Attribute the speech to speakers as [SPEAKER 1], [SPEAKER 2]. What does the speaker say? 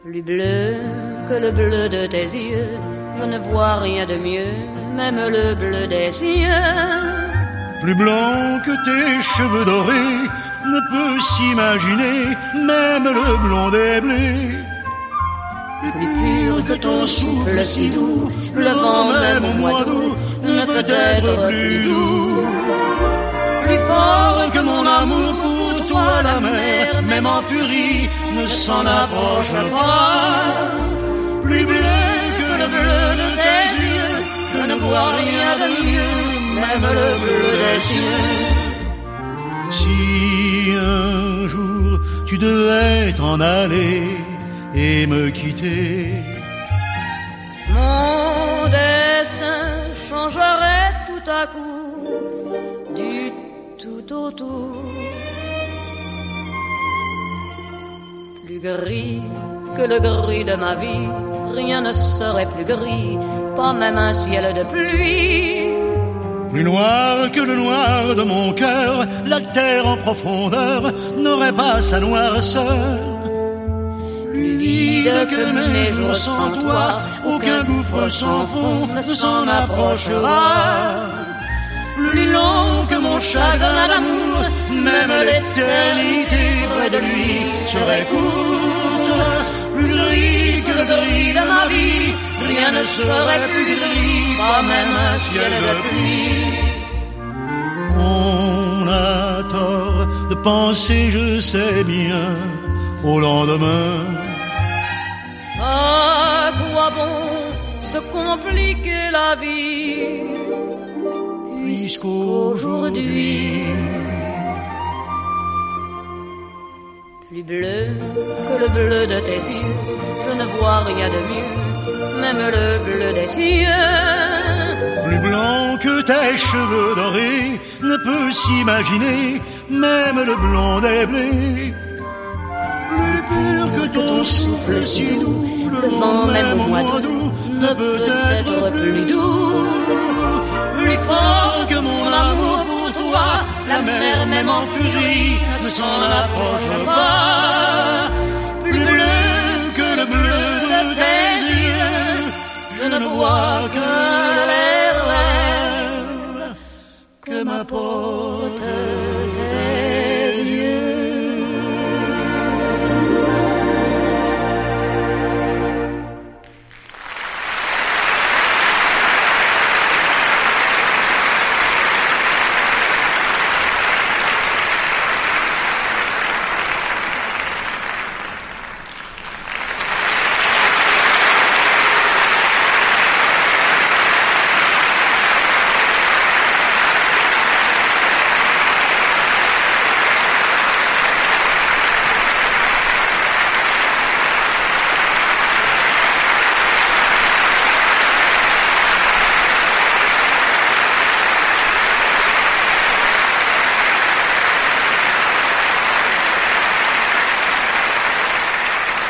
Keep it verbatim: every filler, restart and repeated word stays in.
[SPEAKER 1] Plus bleu que le bleu de tes yeux, je ne vois rien de mieux, même le bleu des cieux.
[SPEAKER 2] Plus blanc que tes cheveux dorés, ne peut s'imaginer, même le blond des blés.
[SPEAKER 1] Plus pur que ton souffle si doux, le vent même au mois d'août ne peut être plus doux. Plus fort que mon amour pour toi, la mer, même en furie, ne s'en approche pas. Plus bleu que le bleu de tes yeux, je ne vois rien de mieux, même le bleu des cieux.
[SPEAKER 2] Si un jour tu devais t'en aller et me quitter,
[SPEAKER 1] mon destin changerait tout à coup du tout au tout. Plus gris que le gris de ma vie, rien ne serait plus gris, pas même un ciel de pluie.
[SPEAKER 2] Plus noir que le noir de mon cœur, la terre en profondeur n'aurait pas sa noirceur. Plus vide que mes jours sans toi, aucun gouffre sans fond ne s'en approchera. Plus long que mon chagrin d'amour, même l'éternité près de lui serait courte. Plus gris que le gris de ma vie, rien ne serait plus gris, pas même un ciel de pluie. On a tort de penser, je sais bien, au lendemain.
[SPEAKER 1] À quoi bon se compliquer la vie, puisqu'aujourd'hui plus bleu que le bleu de tes yeux, je ne vois rien de mieux, même le bleu des cieux.
[SPEAKER 2] Plus blanc que tes cheveux dorés, ne peut s'imaginer, même le blond des blés. Plus pur que ton souffle si doux, le vent même au mois d'août ne peut être plus doux. Plus fort que mon amour pour toi, la mer même en furie ne s'en approche pas. Plus bleu que le bleu de tes yeux, je ne vois que les rêves que m'apporte